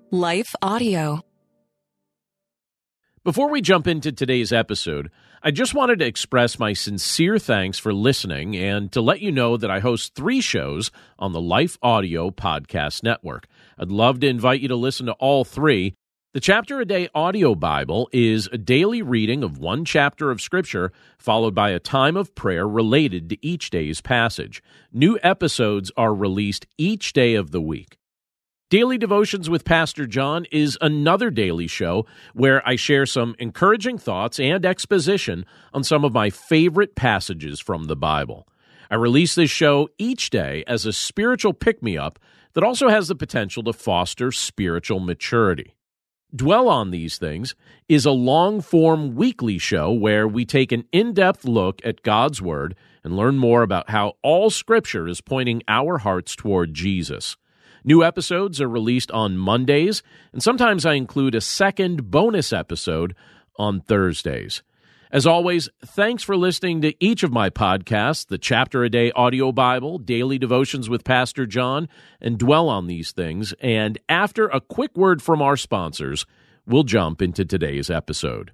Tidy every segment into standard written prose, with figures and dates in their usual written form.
Life Audio. Before we jump into today's episode, I just wanted to express my sincere thanks for listening and to let you know that I host 3 shows on the Life Audio Podcast Network. I'd love to invite you to listen to all 3. The Chapter a Day Audio Bible is a daily reading of one chapter of Scripture, followed by a time of prayer related to each day's passage. New episodes are released each day of the week. Daily Devotions with Pastor John is another daily show where I share some encouraging thoughts and exposition on some of my favorite passages from the Bible. I release this show each day as a spiritual pick-me-up that also has the potential to foster spiritual maturity. Dwell on These Things is a long-form weekly show where we take an in-depth look at God's Word and learn more about how all Scripture is pointing our hearts toward Jesus. New episodes are released on Mondays, and sometimes I include a second bonus episode on Thursdays. As always, thanks for listening to each of my podcasts, the Chapter a Day Audio Bible, Daily Devotions with Pastor John, and Dwell on These Things. And after a quick word from our sponsors, we'll jump into today's episode.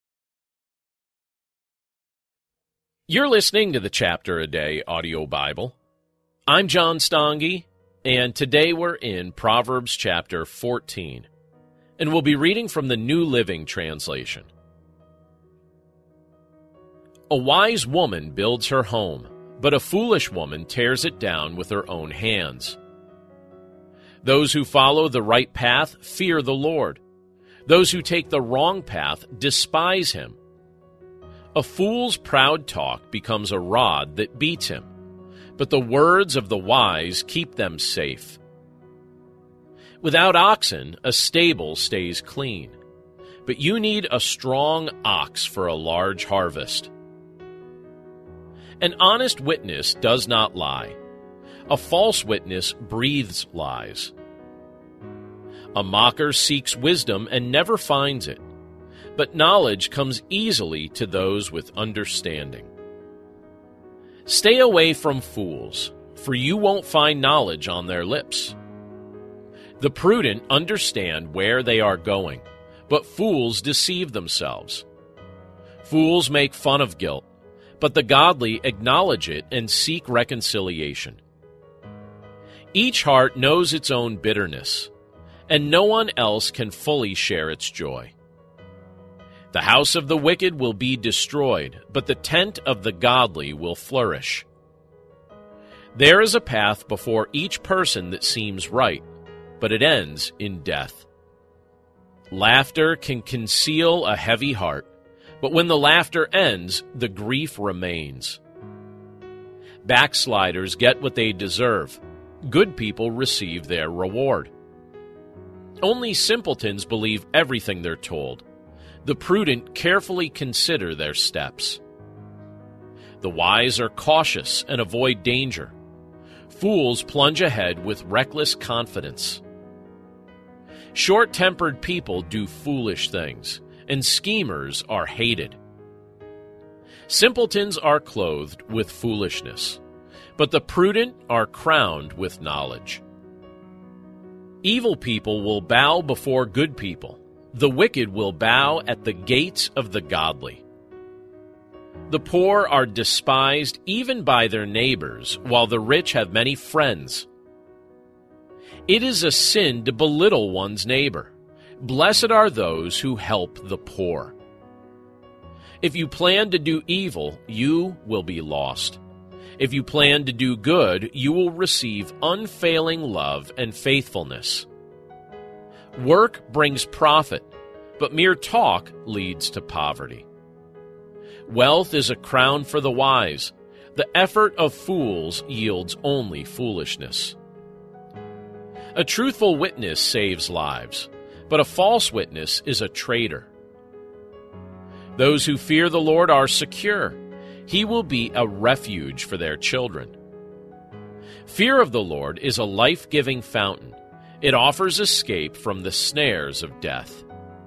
You're listening to the Chapter a Day Audio Bible. I'm John Stange. And today we're in Proverbs chapter 14, and we'll be reading from the New Living Translation. A wise woman builds her home, but a foolish woman tears it down with her own hands. Those who follow the right path fear the Lord. Those who take the wrong path despise him. A fool's proud talk becomes a rod that beats him, but the words of the wise keep them safe. Without oxen, a stable stays clean, but you need a strong ox for a large harvest. An honest witness does not lie. A false witness breathes lies. A mocker seeks wisdom and never finds it, but knowledge comes easily to those with understanding. Stay away from fools, for you won't find knowledge on their lips. The prudent understand where they are going, but fools deceive themselves. Fools make fun of guilt, but the godly acknowledge it and seek reconciliation. Each heart knows its own bitterness, and no one else can fully share its joy. The house of the wicked will be destroyed, but the tent of the godly will flourish. There is a path before each person that seems right, but it ends in death. Laughter can conceal a heavy heart, but when the laughter ends, the grief remains. Backsliders get what they deserve. Good people receive their reward. Only simpletons believe everything they're told. The prudent carefully consider their steps. The wise are cautious and avoid danger. Fools plunge ahead with reckless confidence. Short-tempered people do foolish things, and schemers are hated. Simpletons are clothed with foolishness, but the prudent are crowned with knowledge. Evil people will bow before good people. The wicked will bow at the gates of the godly. The poor are despised even by their neighbors, while the rich have many friends. It is a sin to belittle one's neighbor. Blessed are those who help the poor. If you plan to do evil, you will be lost. If you plan to do good, you will receive unfailing love and faithfulness. Work brings profit, but mere talk leads to poverty. Wealth is a crown for the wise. The effort of fools yields only foolishness. A truthful witness saves lives, but a false witness is a traitor. Those who fear the Lord are secure. He will be a refuge for their children. Fear of the Lord is a life-giving fountain. It offers escape from the snares of death.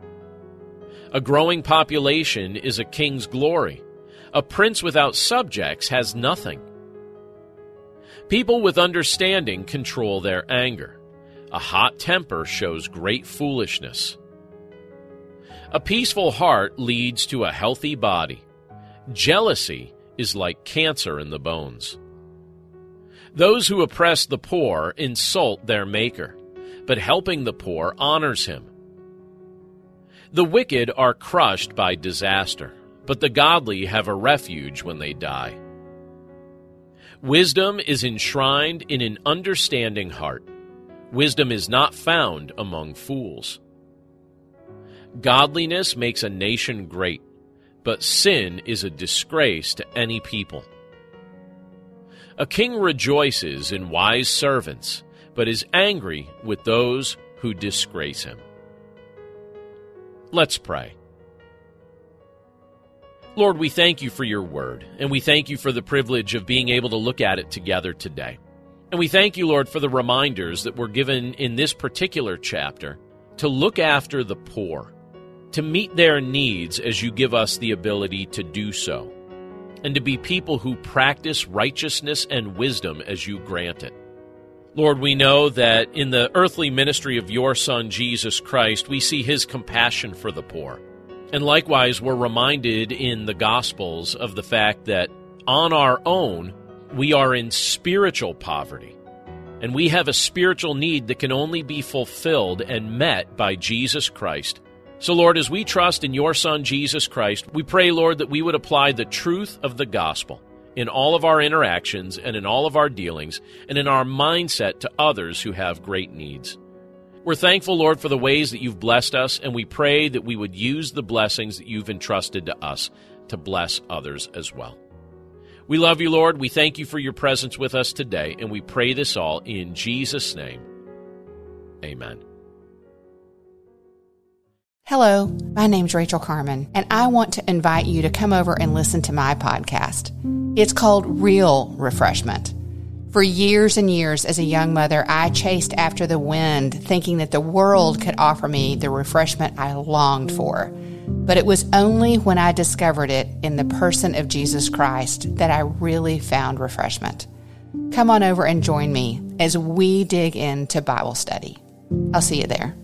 A growing population is a king's glory. A prince without subjects has nothing. People with understanding control their anger. A hot temper shows great foolishness. A peaceful heart leads to a healthy body. Jealousy is like cancer in the bones. Those who oppress the poor insult their Maker, but helping the poor honors him. The wicked are crushed by disaster, but the godly have a refuge when they die. Wisdom is enshrined in an understanding heart. Wisdom is not found among fools. Godliness makes a nation great, but sin is a disgrace to any people. A king rejoices in wise servants, but is angry with those who disgrace him. Let's pray. Lord, we thank you for your word, and we thank you for the privilege of being able to look at it together today. And we thank you, Lord, for the reminders that were given in this particular chapter to look after the poor, to meet their needs as you give us the ability to do so, and to be people who practice righteousness and wisdom as you grant it. Lord, we know that in the earthly ministry of your Son, Jesus Christ, we see his compassion for the poor. And likewise, we're reminded in the Gospels of the fact that on our own, we are in spiritual poverty, and we have a spiritual need that can only be fulfilled and met by Jesus Christ. So, Lord, as we trust in your Son, Jesus Christ, we pray, Lord, that we would apply the truth of the gospel in all of our interactions and in all of our dealings and in our mindset to others who have great needs. We're thankful, Lord, for the ways that you've blessed us, and we pray that we would use the blessings that you've entrusted to us to bless others as well. We love you, Lord. We thank you for your presence with us today, and we pray this all in Jesus' name. Amen. Hello, my name's Rachel Carmen, and I want to invite you to come over and listen to my podcast. It's called Real Refreshment. For years and years as a young mother, I chased after the wind, thinking that the world could offer me the refreshment I longed for. But it was only when I discovered it in the person of Jesus Christ that I really found refreshment. Come on over and join me as we dig into Bible study. I'll see you there.